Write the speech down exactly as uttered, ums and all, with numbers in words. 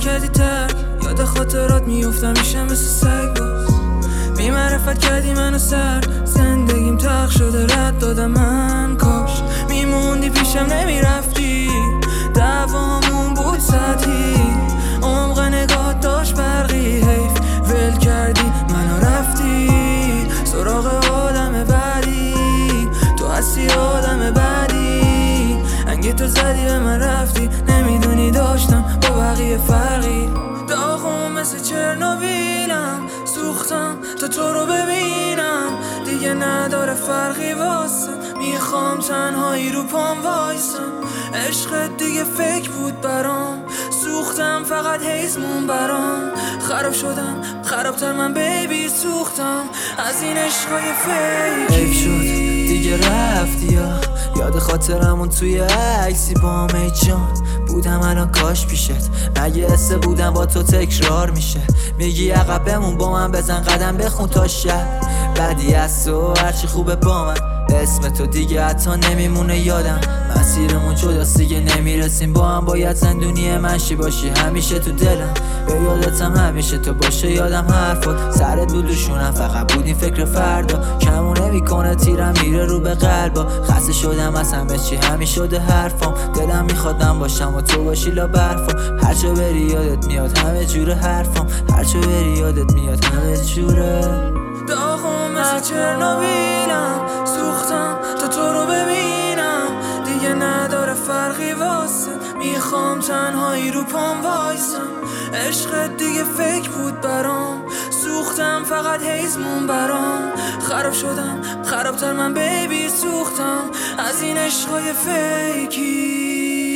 کردی ترک، یاد خاطرات میفتم میشم مثل سگ باز. بی معرفت کردی منو سر، زندگیم تق شده رد دادم من. کاش میموندی پیشم نمیرفتی، دوامون بود سطحی، عمق نگاه داشت برقی. حیف ول کردی منو رفتی سراغ آدم بعدی، تو هستی آدم بعدی. انگی تو زدی به من رفتی، نمیدونی داشتم با بقیه فرقی. داغم مثل چرنوبیلم، سوختم تا تو رو ببینم. دیگه نداره فرقی واسم، میخوام تنهایی رو پام وایسم. عشقت دیگه فکر بود برام، سوختم فقط حیزمون برام. خراب شدم خرابتر من بیبی، سوختم از این عشقای فیکی. حیف شد دیگه رفتی یا یاد خاطرمون توی عکسی با می جان بودم الان کاش پیشت. مگه حسه بودم با تو تکرار میشه؟ میگی عقب بمون با من بزن قدم بخون تا شب. بعدی از تو هرچی خوبه با من، اسم تو دیگه حتی نمیمونه یادم. مسیرمون جداست دیگه نمیرسیم با هم، باید زندونی منشی باشی همیشه تو دلم. به یادتم همیشه تو باشه یادم حرفات، سرت بود دوشونم فقط بودیم فکر فردا. کمون نمیکنه تیرم میره رو به قلبا، خسته شدم از همه چی همیشه شده حرفام. دلم میخواد من باشم و تو باشی لا برفا، هرچه بری یادت میاد همه جور حرفام، هرچه بری یادت میاد همه جوره. داغم مثل چرنوبیلم، سوختم تا تو رو ببینم. دیگه نداره فرقی واسه، میخوام تنهایی رو پام وایسم. عشقت دیگه فکر بود برام، سوختم فقط حیزمون برام. خراب شدم خرابتر من بیبی، سوختم از این عشقای فیکی.